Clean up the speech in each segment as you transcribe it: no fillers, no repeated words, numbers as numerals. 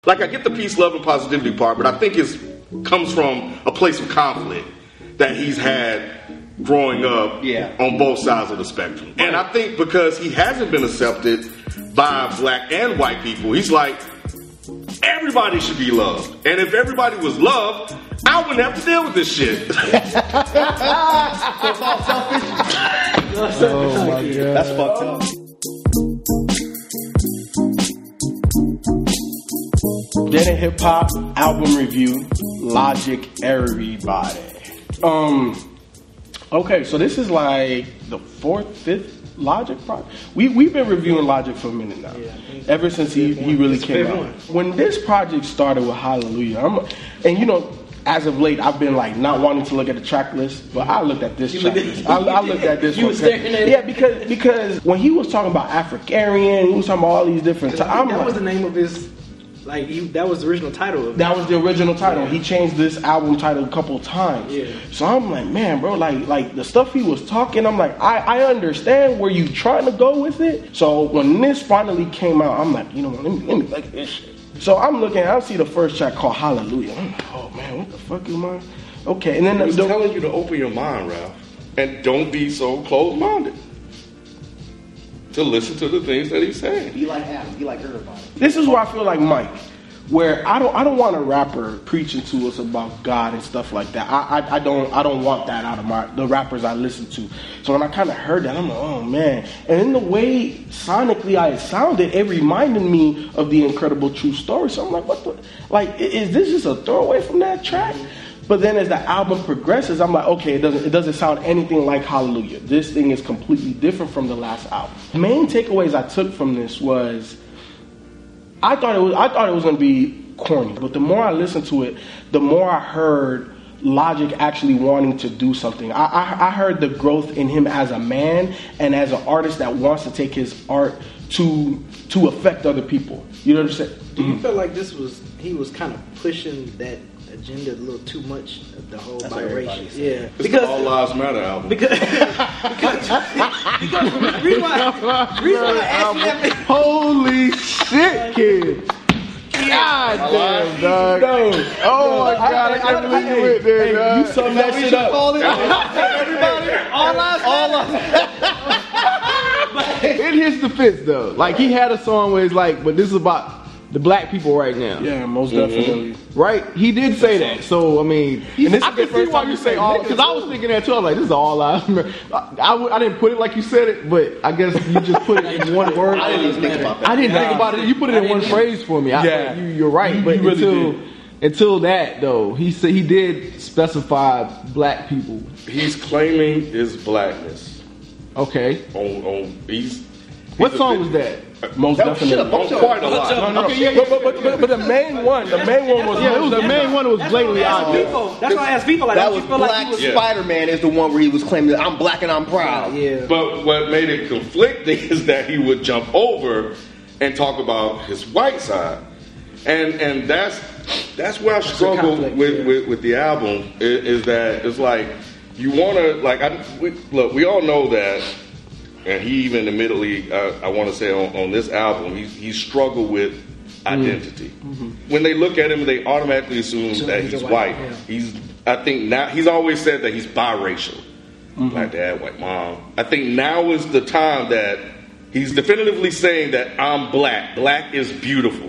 like I get the peace, love, and positivity part, but I think it comes from a place of conflict that he's had growing up on both sides of the spectrum. And I think because he hasn't been accepted by black and white people, he's like, everybody should be loved. And if everybody was loved, I wouldn't have to deal with this shit. It's all selfish. Oh my God. That's fucked up. Dead and Hip Hop album review. Logic, everybody. Okay, so this is like the 4th, 5th Logic project. We've been reviewing Logic for a minute now. Ever since he really came out. When this project started with Hallelujah, and you know, as of late, I've been like not wanting to look at the track list, but I looked at this track list. I looked at this one. Yeah, because when he was talking about Africarian, he was talking about all these different. That was the name of his. That was the original title of it. That was the original title. Yeah. He changed this album title a couple of times. Yeah. So I'm like, man, bro, like the stuff he was talking, I'm like, I understand where you trying to go with it. So when this finally came out, I'm like, you know what, let me look at this shit. So I'm looking, I see the first track called Hallelujah. I'm like, oh man, what the fuck am I? Okay, and then he's telling you to open your mind, Ralph, and don't be so closed-minded. To listen to the things that he's saying. Be like Adam. Be like everybody. This is where I feel like Mike, where I don't want a rapper preaching to us about God and stuff like that. I don't want that out of the rappers I listen to. So when I kind of heard that, I'm like, oh man. And in the way sonically it sounded, it reminded me of The Incredible True Story. So I'm like, what the? Like, is this just a throwaway from that track? But then as the album progresses, I'm like, okay, it doesn't sound anything like Hallelujah. This thing is completely different from the last album. The main takeaways I took from this was I thought it was going to be corny, but the more I listened to it, the more I heard Logic actually wanting to do something. I heard the growth in him as a man and as an artist that wants to take his art to affect other people. You know what I'm saying? Do you feel like he was kind of pushing that agenda a little too much of the whole biracial? Yeah, it's because the All Lives Matter album. Because reason why I asked you that. Holy shit, kid! God damn, dog. No. Oh my God, I can't believe you went there, dog. You summed that shit up. Everybody, all lives. In his defense, though, like he had a song where it's like, but this is about the black people right now. Yeah, most definitely. Right? He did say that. So, I mean, I can see why you say all, because I was thinking that too. I was like, this is all I didn't put it like you said it, but I guess you just put it in one word. I didn't even think about that. I didn't think about it. You put it in one phrase for me. Yeah. You're right. But until that, though, he said he did specify black people. He's claiming his blackness. Okay. What song was that? Most definitely. Quite a lot. No. Okay, but the main one was the main one was blatantly obvious. That's why I asked people like that was Black Spider-Man is the one where he was claiming that I'm black and I'm proud. Yeah. But what made it conflicting is that he would jump over and talk about his white side, and that's where I struggle with the album is that it's like you want to look. We all know that. And he even admittedly, I want to say on this album, he struggled with identity. Mm-hmm. When they look at him, they automatically assume that he's white. Yeah. I think now he's always said that he's biracial, black dad, white mom. I think now is the time that he's definitively saying that I'm black. Black is beautiful,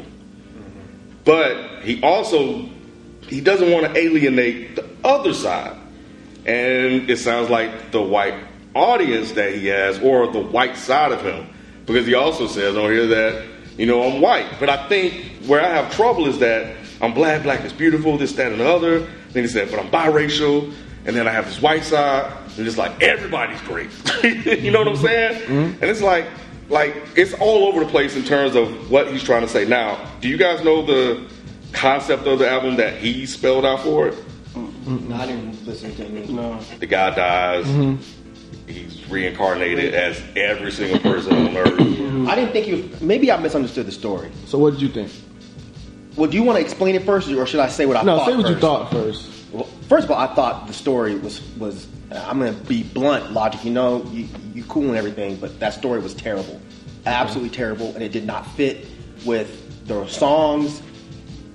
but he doesn't want to alienate the other side, and it sounds like the white audience that he has, or the white side of him, because he also says on here that, I'm white. But I think where I have trouble is that I'm black is beautiful, this, that, and the other. Then he said, but I'm biracial, and then I have this white side, and it's like, everybody's great. You know what I'm saying? Mm-hmm. And it's like it's all over the place in terms of what he's trying to say. Now, do you guys know the concept of the album that he spelled out for it? No, I didn't listen to it. No. The guy dies. Mm-hmm. He's reincarnated as every single person on earth. I didn't think he was. Maybe I misunderstood the story. So what did you think? Well, do you want to explain it first, or should I say what I thought? No, say what first? You thought first. Well, first of all, I thought the story was. I'm going to be blunt, Logic. You cool and everything, but that story was terrible, absolutely terrible, and it did not fit with the songs.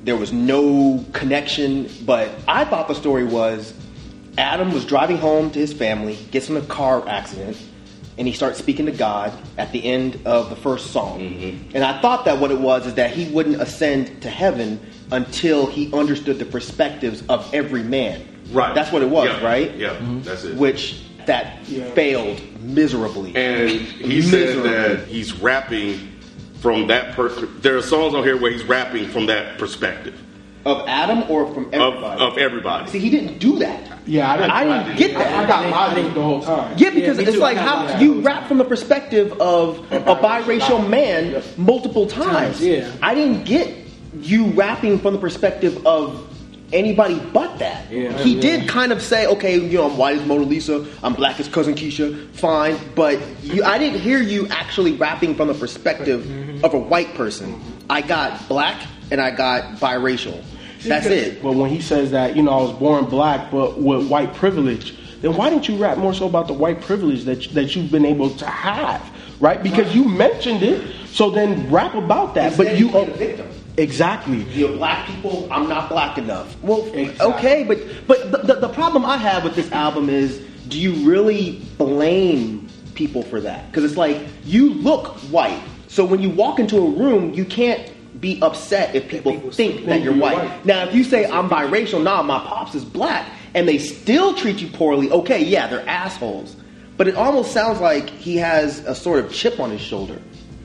There was no connection, but I thought the story was Adam was driving home to his family, gets in a car accident, and he starts speaking to God at the end of the first song. And I thought that what it was is that he wouldn't ascend to heaven until he understood the perspectives of every man. Right. That's what it was, right? Yeah, that's it. Which that failed miserably. And he said that he's rapping from that there are songs on here where he's rapping from that perspective. Of Adam or from everybody? Of everybody. See, he didn't do that. Yeah, I didn't get that. I got logic the whole time. Yeah, because it's like how you rap from the perspective of a biracial man multiple times. Yeah. I didn't get you rapping from the perspective of anybody but that. He did kind of say, okay, you know, I'm white as Mona Lisa, I'm black as Cousin Keisha, fine, but I didn't hear you actually rapping from the perspective of a white person. I got black and I got biracial. That's it. But when he says that, you know, I was born black but with white privilege, then why didn't you rap more so about the white privilege that you've been able to have, right? Because you mentioned it, so then rap about that. Instead but you are the victim. Exactly. You're black people, I'm not black enough. Well, okay, but the problem I have with this album is, do you really blame people for that? Because it's like, you look white, so when you walk into a room, you can't be upset if people think that you're white. Now, if you say, I'm biracial, nah, my pops is black, and they still treat you poorly, okay, yeah, they're assholes. But it almost sounds like he has a sort of chip on his shoulder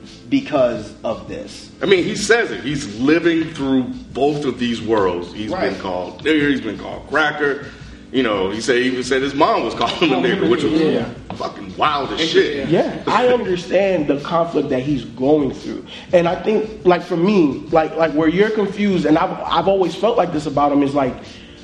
because of this. I mean, he says it. He's living through both of these worlds. He's been called nigger. He's been called cracker. You know, he even said his mom was calling him a nigger, which was fucking wild as shit. Yeah, I understand the conflict that he's going through, and I think, like for me, like where you're confused, and I've always felt like this about him is like,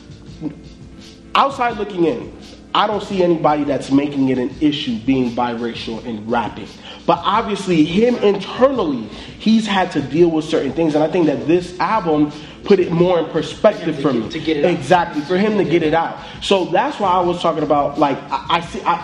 outside looking in, I don't see anybody that's making it an issue being biracial and rapping. But obviously, him internally, he's had to deal with certain things. And I think that this album put it more in perspective for me. To get it out. Exactly, for him to get it out. So that's why I was talking about, like, I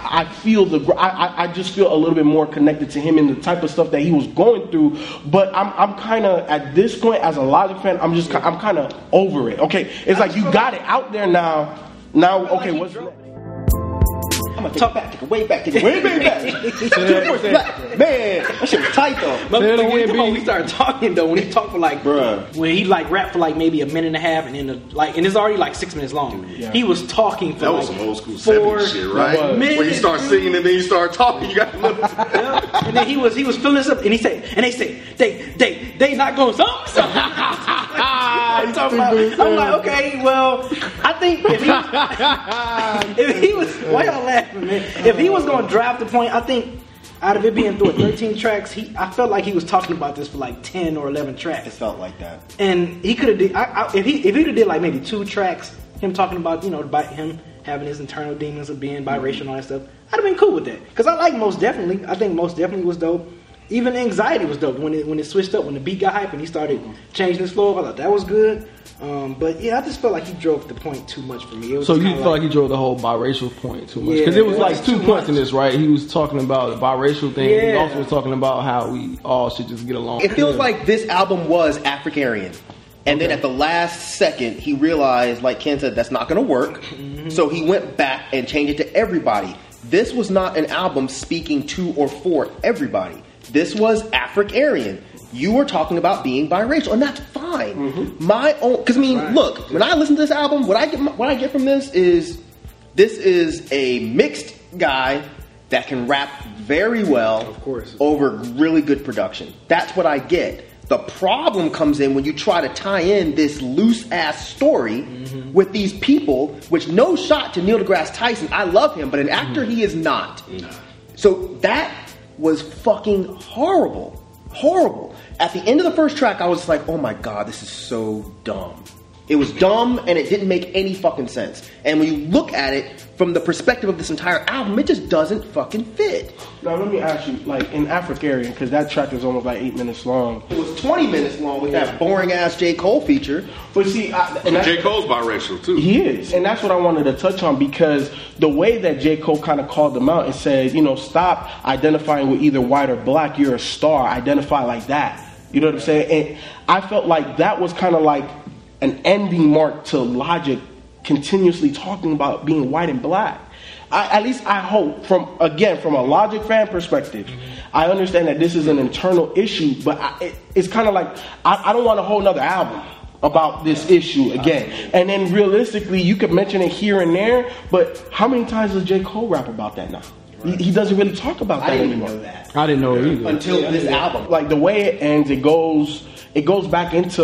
just feel a little bit more connected to him and the type of stuff that he was going through. But I'm kind of, at this point, as a Logic fan, I'm kind of over it. Okay, it's like you got it out there now. Now, okay, what's next? I'm gonna take it way back. Man, that shit was tight though. But when we started talking though, when he talked for like, when he like rapped for like maybe a minute and a half, and then and it's already like 6 minutes long. Yeah. He was talking for that was like some old school 70s shit, right? When you start singing and then you start talking, you got to look. And then he was filling this up, and he said, and they say they not going something. I'm like, okay, well, I think if he was why y'all laughing, man? If he was going to drive the point, I think out of it being through 13 tracks, I felt like he was talking about this for like 10 or 11 tracks. It felt like that. And he could have did if he'd have did like maybe 2 tracks, him talking about about him having his internal demons of being biracial and all that stuff, I'd have been cool with that. Because I like Most Definitely. I think Most Definitely was dope. Even Anxiety was dope when it switched up, when the beat got hype and he started changing his flow. I thought that was good. But yeah, I just felt like he drove the point too much for me. So you felt like he drove the whole biracial point too much? Because it was like 2 points in this, right? He was talking about the biracial thing. Yeah. He also was talking about how we all should just get along. It feels like this album was Africarian. And then at the last second, he realized, like Ken said, that's not going to work. Mm-hmm. So he went back and changed it to everybody. This was not an album speaking to or for everybody. This was Africarian. You were talking about being biracial, and that's fine. Mm-hmm. My own, because I mean, look, when I listen to this album, what I get from this is a mixed guy that can rap very well, of course, over really good production. That's what I get. The problem comes in when you try to tie in this loose ass story with these people, which no shot to Neil deGrasse Tyson. I love him, but an actor he is not. So that was fucking horrible. Horrible. At the end of the first track, I was like, oh my God, this is so dumb. It was dumb and it didn't make any fucking sense. And when you look at it from the perspective of this entire album, it just doesn't fucking fit. Now let me ask you, like in Africarian, because that track is almost like 8 minutes long. It was 20 minutes long with that boring ass J. Cole feature. But see, J. Cole's biracial too. He is, and that's what I wanted to touch on, because the way that J. Cole kind of called them out and said, stop identifying with either white or black. You're a star. Identify like that. You know what I'm saying? And I felt like that was kind of like an ending mark to Logic continuously talking about being white and black. At least I hope, from a Logic fan perspective, I understand that this is an internal issue, but it's kind of like, I don't want a whole nother album about this issue again. And then realistically, you could mention it here and there, but how many times does J. Cole rap about that now? Right. He doesn't really talk about that anymore. I didn't know it either. Until this album. Like the way it ends, it goes back into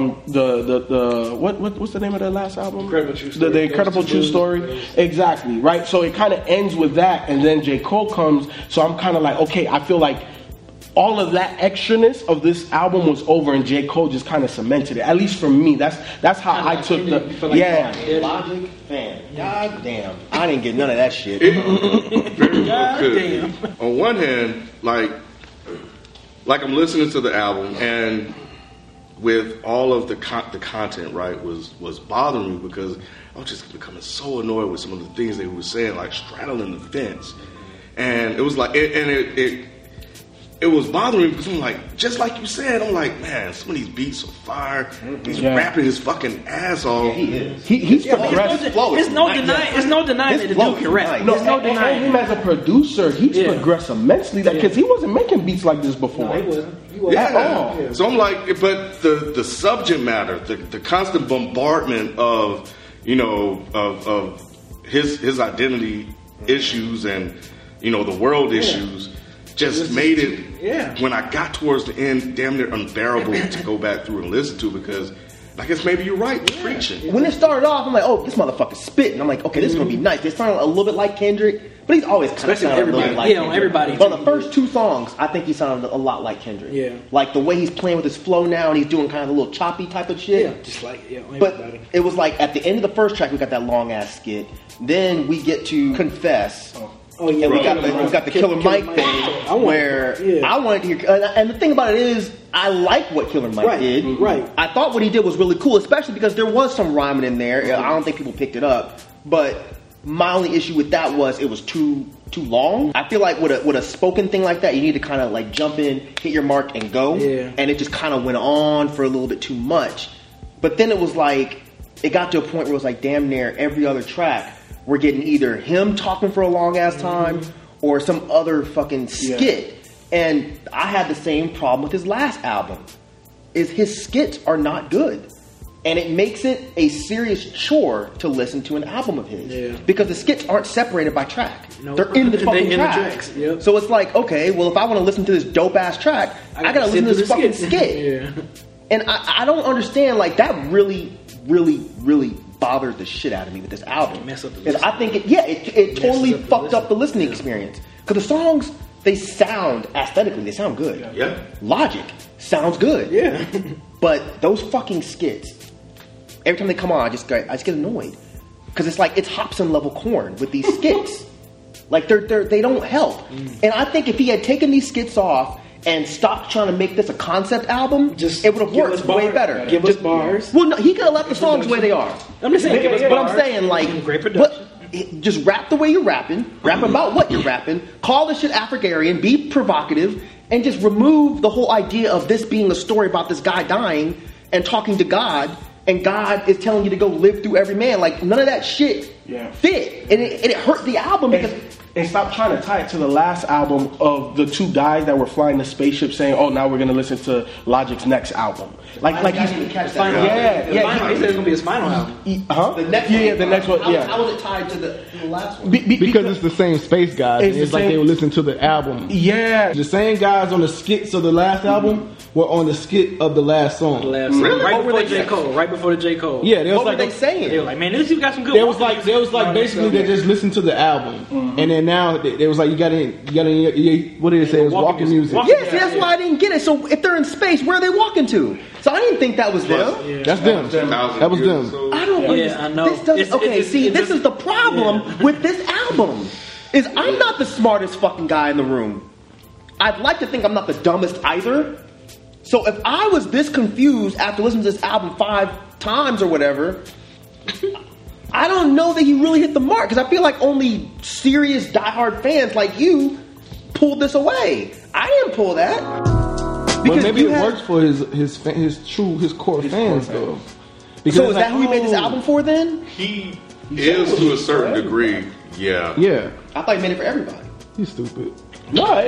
the what's the name of the last album? Incredible True Story. The Incredible True Story. Exactly, right? So it kind of ends with that, and then J. Cole comes, so I'm kind of like, okay, I feel like all of that extraness of this album was over, and J. Cole just kind of cemented it. At least for me, that's how I took the Logic fan. God damn, I didn't get none of that shit. God damn. On one hand, like I'm listening to the album, and with all of the content, right, was bothering me because I was just becoming so annoyed with some of the things they were saying, like straddling the fence, and it was like, it was bothering me because I'm like, just like you said, I'm like, man, some of these beats are fire. He's rapping his fucking ass off. Yeah, he is. He's progressed. It's no denying that the dude can rap. No, no denying him as a producer. He's progressed immensely because he wasn't making beats like this before. No, he wasn't. At all. Yeah. So I'm like, but the subject matter, the constant bombardment of, you know, of his identity issues and, you know, the world issues just made it, when I got towards the end, damn near unbearable to go back through and listen to, because I guess maybe you're right, you're preaching. When it started off, I'm like, oh, this motherfucker's spitting. I'm like, okay, this is going to be nice. They sound a little bit like Kendrick, but he's always kind of sounded a little bit like Kendrick. Everybody. But on the first two songs, I think he sounded a lot like Kendrick. Yeah. Like the way he's playing with his flow now, and he's doing kind of a little choppy type of shit. Yeah, just like, everybody. But it was like, at the end of the first track, we got that long-ass skit. Then we get to Confess. Oh, yeah, and we got the Killer Mike thing where I wanted to hear. And the thing about it is, I like what Killer Mike did. Right. I thought what he did was really cool, especially because there was some rhyming in there. I don't think people picked it up. But my only issue with that was it was too long. I feel like with a spoken thing like that, you need to kind of like jump in, hit your mark, and go. Yeah. And it just kind of went on for a little bit too much. But then it was like, it got to a point where it was like damn near every other track, we're getting either him talking for a long ass time or some other fucking skit. And I had the same problem with his last album. Is his skits are not good. And it makes it a serious chore to listen to an album of his. Yeah. Because the skits aren't separated by track. Nope. They're in the fucking tracks. Yep. So it's like, okay, well, if I want to listen to this dope ass track, I gotta listen to this fucking skit. And I don't understand, like, that really, really, really bothered the shit out of me with this album. I think it totally fucked up the listening experience. Because the songs, they sound aesthetically, they sound good. Yeah. Logic sounds good. Yeah. But those fucking skits, every time they come on, I just get annoyed. Because it's like, it's Hobson level corn with these skits. Like, they don't help. And I think if he had taken these skits off and stopped trying to make this a concept album, it would have worked way better. Give us bars. Well, no, he could have left the songs the way they are. I'm just saying, but I'm saying, like, great production. Just rap the way you're rapping, rap about what you're rapping, call this shit African, be provocative, and just remove the whole idea of this being a story about this guy dying and talking to God, and God is telling you to go live through every man. Like, none of that shit fit. And it hurt the album because... And stop trying to tie it to the last album of the two guys that were flying the spaceship saying, oh, now we're going to listen to Logic's next album. Like he's... He said it's going to be his final album. The next one. The next one, How was it tied to the last one? Because it's the same space guys. It's like they were listening to the album. Yeah. The same guys on the skits of the last album were on the skit of the last song. Really? Right before the J. Cole. Right before the J. Cole. Yeah. What were they saying? They were like, man, this dude got some good. There was like basically they just listened to the album, and then now they was like, you got to what did it say? It was walking music. Yes, that's why I didn't get it. So if they're in space, where are they walking to? So I didn't think that was them. Yeah. That's them. That was them. I don't. I know. This is the problem with this album. Is I'm not the smartest fucking guy in the room. I'd like to think I'm not the dumbest either. So if I was this confused after listening to this album 5 times or whatever, I don't know that he really hit the mark, because I feel like only serious diehard fans like you pulled this away. I didn't pull that. Because maybe it works for his core fans though. Because so is that who he made this album for then? He is to a certain degree, yeah. Yeah. I thought he made it for everybody. He's stupid. No, but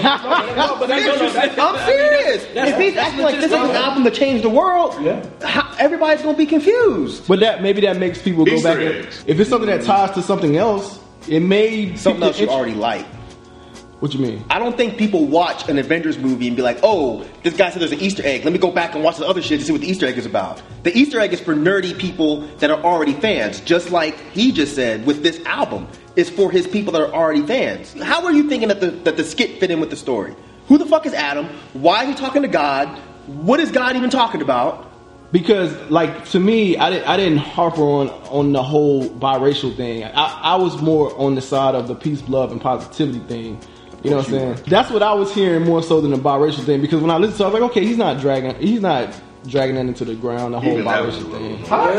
I'm serious. If he's acting like this is an album to change the world, everybody's gonna be confused. But maybe that makes people go back. If it's something that ties to something else, it may something else you already like. What you mean? I don't think people watch an Avengers movie and be like, oh, this guy said there's an Easter egg. Let me go back and watch the other shit to see what the Easter egg is about. The Easter egg is for nerdy people that are already fans. Just like he just said with this album. It's for his people that are already fans. How are you thinking that the skit fit in with the story? Who the fuck is Adam? Why is he talking to God? What is God even talking about? Because, like, to me, I didn't harp on the whole biracial thing. I was more on the side of the peace, love, and positivity thing. You know what I'm saying? That's what I was hearing more so than the biracial thing. Because when I listened to it, I was like, okay, he's not dragging that into the ground, the whole biracial thing.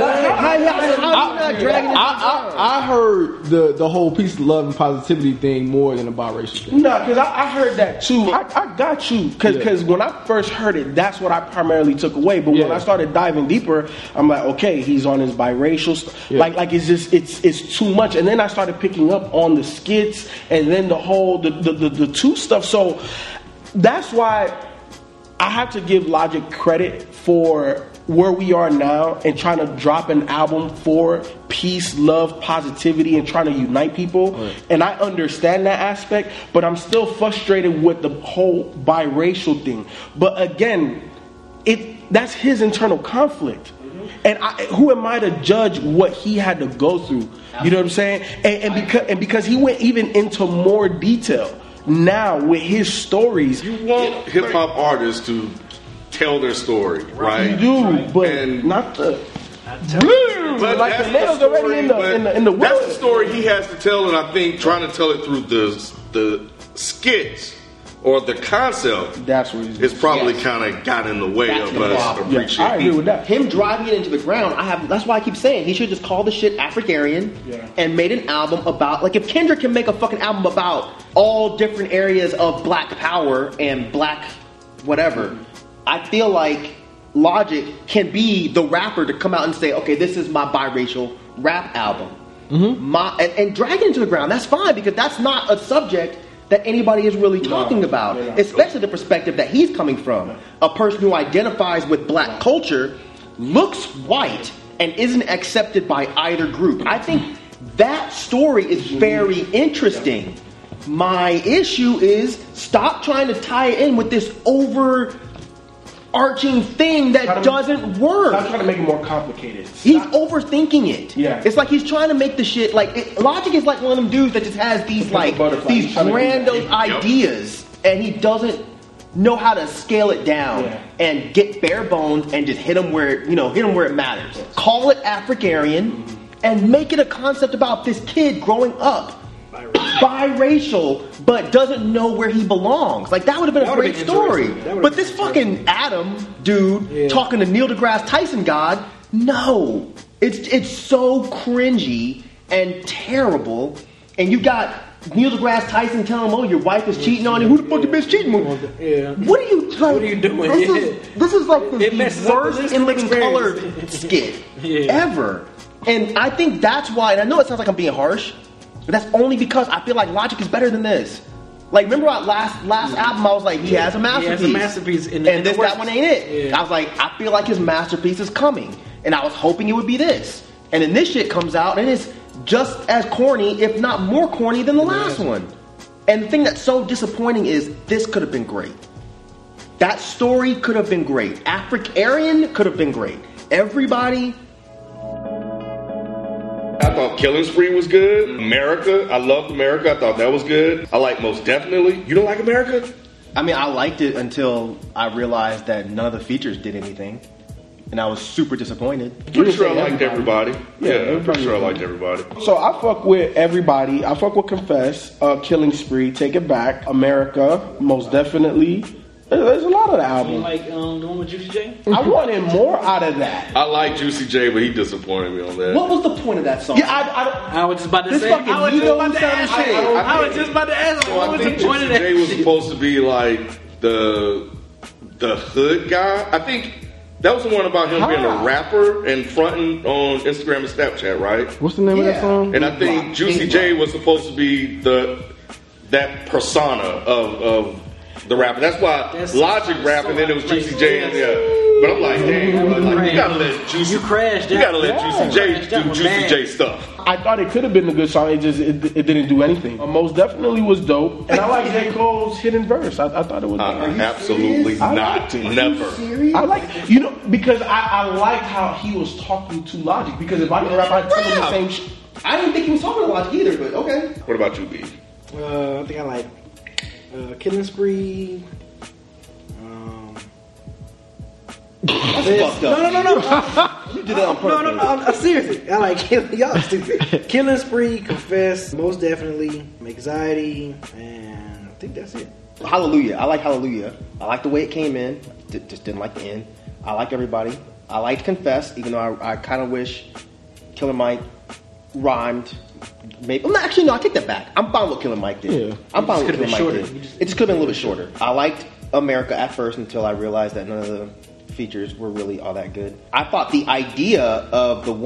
I heard the whole peace, love, and positivity thing more than the biracial thing. No, because I heard that too. I got you. Because when I first heard it, that's what I primarily took away. But when I started diving deeper, I'm like, okay, he's on his biracial stuff. Yeah. Like it's just it's too much. And then I started picking up on the skits and then the whole the two stuff. So that's why I have to give Logic credit for where we are now and trying to drop an album for peace, love, positivity, and trying to unite people. Right. And I understand that aspect, but I'm still frustrated with the whole biracial thing. But again, that's his internal conflict. And who am I to judge what he had to go through? You know what I'm saying? And because he went even into more detail. Now with his stories, you want hip hop artists to tell their story, right? You do, but not the. But like the nails already in the wood. That's the story he has to tell, and I think trying to tell it through the skits or the concept. That's what he's probably kind of got in the way of us appreciating. I agree with that. Him driving it into the ground. That's why I keep saying he should just call the shit Africarian and made an album about, like, if Kendrick can make a fucking album about all different areas of black power and black whatever, I feel like Logic can be the rapper to come out and say, okay, this is my biracial rap album. And drag it into the ground. That's fine, because that's not a subject that anybody is really talking about, especially the perspective that he's coming from. A person who identifies with black culture, looks white, and isn't accepted by either group. I think that story is very interesting. My issue is stop trying to tie it in with this overarching thing that doesn't work. Stop trying to make it more complicated. He's overthinking it. Yeah. It's like he's trying to make the shit like Logic is like one of them dudes that just has these these grandiose ideas, and he doesn't know how to scale it down and get bare bones and just hit him where it matters. Call it Africarian and make it a concept about this kid growing up biracial, but doesn't know where he belongs. Like, that would have been a great story. But this fucking Adam dude talking to Neil deGrasse Tyson God, no. It's so cringy and terrible. And you got Neil deGrasse Tyson telling him, oh, your wife is cheating on you. Who the fuck your bitch cheating with? What are you like? What are you doing? This is like the worst In Living Color skit ever. And I think that's why, and I know it sounds like I'm being harsh, but that's only because I feel like Logic is better than this. Like, remember our last album, I was like, he has a masterpiece. He has a masterpiece. And that one ain't it. I was like, I feel like his masterpiece is coming. And I was hoping it would be this. And then this shit comes out, and it's just as corny, if not more corny than the last one. And the thing that's so disappointing is this could have been great. That story could have been great. Africarian could have been great. Everybody... I thought Killing Spree was good. America, I loved America. I thought that was good. I like Most Definitely. You don't like America? I mean, I liked it until I realized that none of the features did anything. And I was super disappointed. Pretty sure I liked everybody. Yeah, pretty sure I liked everybody. So I fuck with everybody. I fuck with Confess, Killing Spree, Take It Back, America, Most Definitely. There's a lot of the album. You like the one with Juicy J? I wanted more out of that. I like Juicy J, but he disappointed me on that. What was the point of that song? Yeah, I was just about to say. I was just about to ask. What was the point of that? J was supposed to be like the hood guy. I think That was the one about him being a rapper and fronting on Instagram and Snapchat, right? What's the name of that song? And I think Juicy J was supposed to be that persona of the rapper. That's why Logic rapped, and then it was Juicy J. But I'm like, dang, you gotta let Juicy J do Juicy J stuff. I thought it could have been a good song. It didn't do anything. Most definitely was dope, and I like J. Cole's hidden verse. I thought it was absolutely not. Never. I like because I like how he was talking to Logic. Because if I can rap, I'd tell him the same shit. I didn't think he was talking to Logic either, but okay. What about you, B? I think I like Killing Spree. That's fucked up. No. You did that on purpose. No. Seriously, I like y'all stupid. Killing Spree, Confess, most definitely, Anxiety, and I think that's it. Hallelujah. I like Hallelujah. I like the way it came in. Just didn't like the end. I like everybody. I liked Confess, even though I kind of wish Killer Mike rhymed. Maybe. Actually, no, I take that back. I'm fine with Killer Mike did. Yeah. I'm fine with Killer Mike did. It just could have been a little bit shorter. I liked America at first until I realized that none of the features were really all that good. I thought the idea of the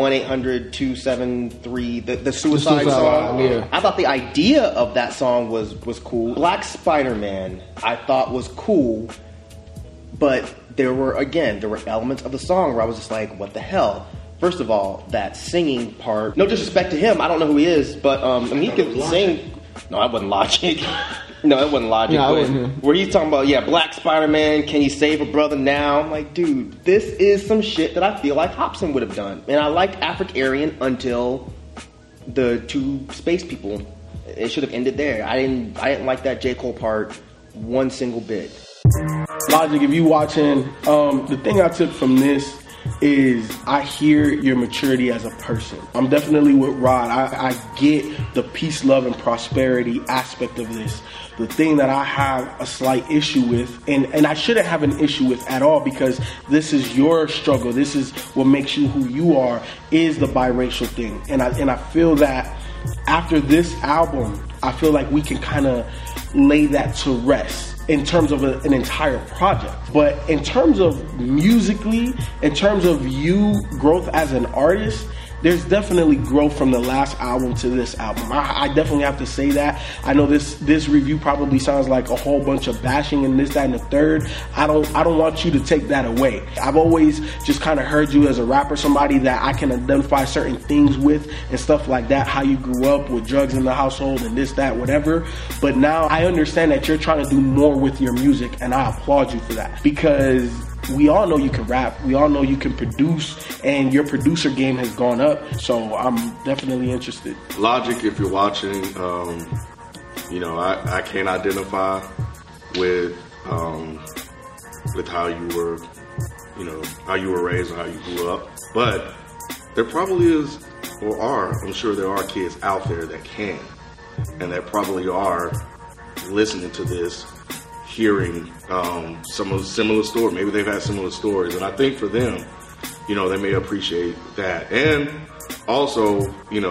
1-800-273 the suicide song. Yeah. I thought the idea of that song was cool. Black Spider-Man I thought was cool, but there were elements of the song where I was just like, what the hell? First of all, that singing part. No disrespect to him, I don't know who he is, but he could sing. No, I wasn't Logic. No, it wasn't Logic. No, where he's talking about, Black Spider-Man, can you save a brother now? I'm like, dude, this is some shit that I feel like Hopsin would have done. And I liked Afrik-Aryan until the two space people. It should have ended there. I didn't like that J. Cole part one single bit. Logic, if you watching, the thing I took from this is I hear your maturity as a person. I'm definitely with Rod. I get the peace, love, and prosperity aspect of this. The thing that I have a slight issue with, and I shouldn't have an issue with at all, because this is your struggle. This is what makes you who you are, is the biracial thing. And I feel that after this album, I feel like we can kind of lay that to rest in terms of an entire project. But in terms of musically, in terms of you growth as an artist, there's definitely growth from the last album to this album. I definitely have to say that. I know this review probably sounds like a whole bunch of bashing and this, that, and the third. I don't want you to take that away. I've always just kind of heard you as a rapper, somebody that I can identify certain things with and stuff like that, how you grew up with drugs in the household and this, that, whatever. But now I understand that you're trying to do more with your music, and I applaud you for that, because we all know you can rap. We all know you can produce, and your producer game has gone up. So I'm definitely interested. Logic, if you're watching, I can't identify with how you were, how you were raised or how you grew up. But there probably is, or are, I'm sure there are kids out there that can, and that probably are listening to this, hearing some of the similar stories. Maybe they've had similar stories, and I think for them, they may appreciate that. And also,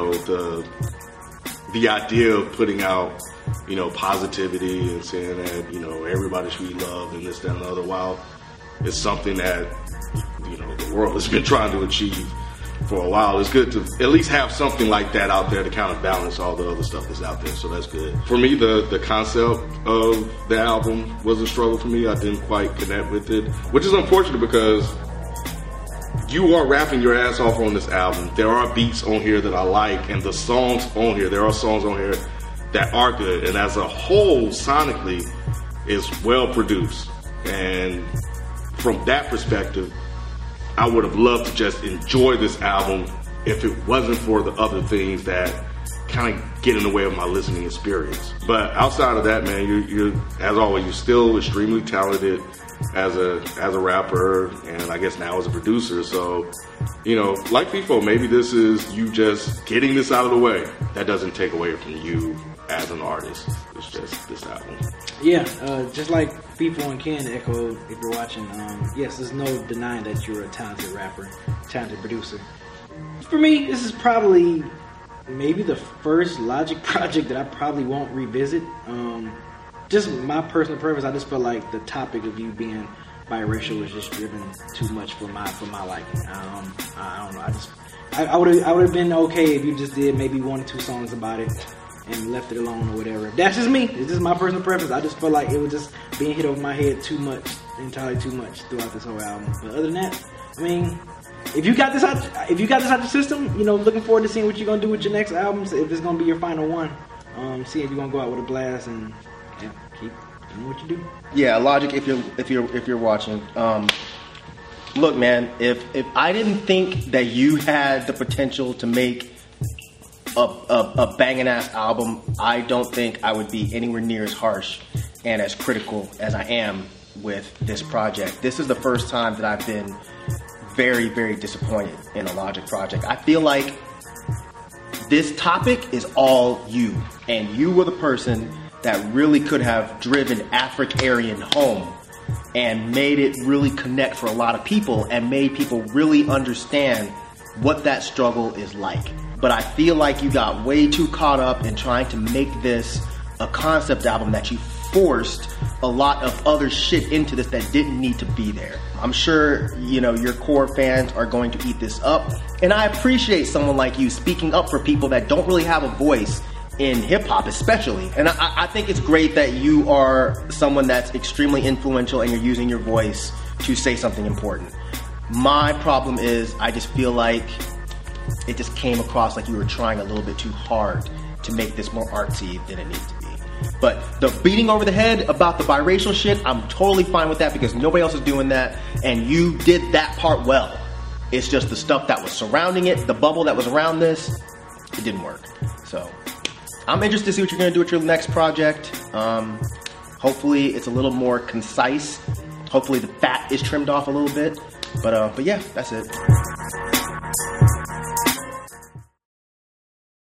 the idea of putting out, positivity and saying that, everybody should be loved and this, that, and the other, while it's something that, the world has been trying to achieve for a while. It's good to at least have something like that out there to kind of balance all the other stuff that's out there. So that's good. For me, the concept of the album was a struggle for me. I didn't quite connect with it, which is unfortunate because you are rapping your ass off on this album. There are beats on here that I like, and the songs on here, there are songs on here that are good. And as a whole, sonically, it's well produced. And from that perspective, I would have loved to just enjoy this album if it wasn't for the other things that kind of get in the way of my listening experience. But outside of that, man, you're as always, you're still extremely talented as a rapper, and I guess now as a producer. So, like FIFO, maybe this is you just getting this out of the way. That doesn't take away from you as an artist. It's just this album. Yeah, just like FIFO and Ken echoed, if you're watching, yes, there's no denying that you're a talented rapper, talented producer. For me, this is probably maybe the first Logic project that I probably won't revisit. Just my personal preference, I just felt like the topic of you being biracial was just driven too much for my liking. I don't know. I would have been okay if you just did maybe 1 or 2 songs about it and left it alone or whatever. That's just me. It's just my personal preference. I just felt like it was just being hit over my head too much, entirely too much throughout this whole album. But other than that, I mean, if you got this out the system, you know, looking forward to seeing what you're gonna do with your next albums. If it's gonna be your final one, see if you're gonna go out with a blast and keep doing what you do. Yeah, Logic. If you're watching, look, man. If I didn't think that you had the potential to make a banging ass album, I don't think I would be anywhere near as harsh and as critical as I am with this project. This is the first time that I've been very, very disappointed in a Logic project. I feel like this topic is all you, and you were the person that really could have driven Afric Aryan home and made it really connect for a lot of people and made people really understand what that struggle is like. But I feel like you got way too caught up in trying to make this a concept album that you forced a lot of other shit into this that didn't need to be there. I'm sure, you know, your core fans are going to eat this up. And I appreciate someone like you speaking up for people that don't really have a voice in hip-hop especially. And I think it's great that you are someone that's extremely influential and you're using your voice to say something important. My problem is I just feel like it just came across like you were trying a little bit too hard to make this more artsy than it needs to be. But the beating over the head about the biracial shit, I'm totally fine with that because nobody else is doing that, and you did that part well. It's just the stuff that was surrounding it, the bubble that was around this, it didn't work. So I'm interested to see what you're going to do with your next project. Hopefully it's a little more concise. Hopefully the fat is trimmed off a little bit. But yeah, that's it.